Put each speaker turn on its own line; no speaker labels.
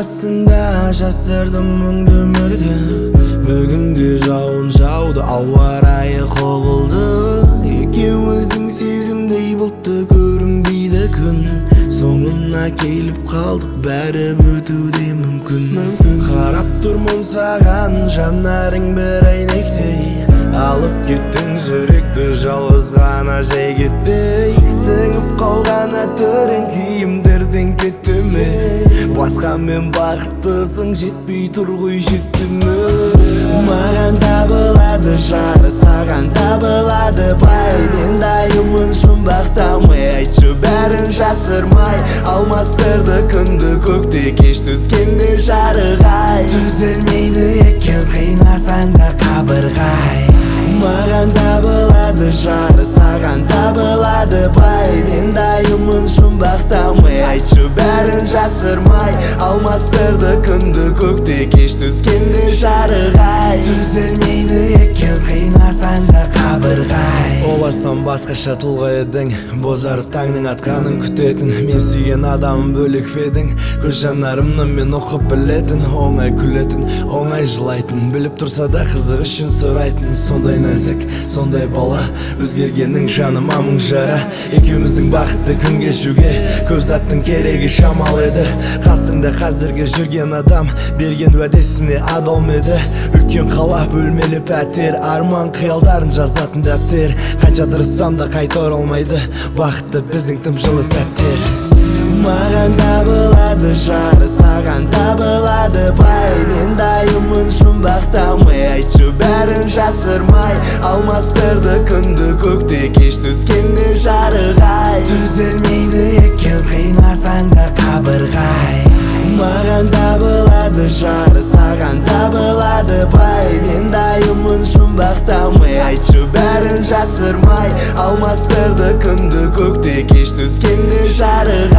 астында жасырдым мұңды өмірді. Бүгінде жауын жауды, ауа райы құбылды. Екеуміздің сезімдей бұлтты көрінбейді күн. Соңына келіп қалдық, бәрі өтуде мүмкін. Қарап тұрмын саған, жанарың бір әйнектей. Алып кеттің жүректі, жалғыз ғана жай кетпей. Сіңіп қалған түрің киімдерден кетті ме? Басқа мен бақыттысың, жетпей тұр ғой жетті ме? Маған табылады жары, саған табылады бай. Мен дайымын жұмбақтамай, айтшы бәрін жасырмай. Алмастырды күнді көкте, кеш түскенде жарығай. Түзелмейді екен қинасаң да қабырғай. Маған табылады жары, саған табылады бай. Мен дайымын жұмбақтамай, айтшы бәрін жасырмай. Алмастырды күнді көкте, кеш түскенде жарығай. Түзелмейді екен қинасаң да қабырғай. О бастан басқаша тұлға едің, бозарып таңның атқанын күтетін. Мен сүйген адамым бөлек педің, көз жанарымны мен оқып білетін. Оңай күлетін, оңай жылайтын, біліп тұрса да қызық үшін сұрайтын. Сондай нәзік, сондай бала, өзгергенің жаныма мың жара. Екеуміздің бақытты күн кешуге көп заттың керегі шамал еді. Қасыңда қазіргі жүрген адам берген уәдесіне адал еді. Үлкен қала, бөлмелі пәтер, арман қиялдарын жазатын дәптер. Қанша тырыссам да қайта оралмайды бақытты біздің тым жылы сәттер. Маған табылады жары, саған табылады бай. Мен дайымын жұмбақтамай, айтшы бәрін жасырмай. Алмастырды күнді көкте, кеш түскенде жарығай. Түзелмейді екен қинасаң да қабырғай. Маған табылады жары, саған табылады бай. Мен дайымын жұмбақтамай, айтшы бәрін жасырмай. Алмастырды күнді көкте, кеш түскенде жарығай.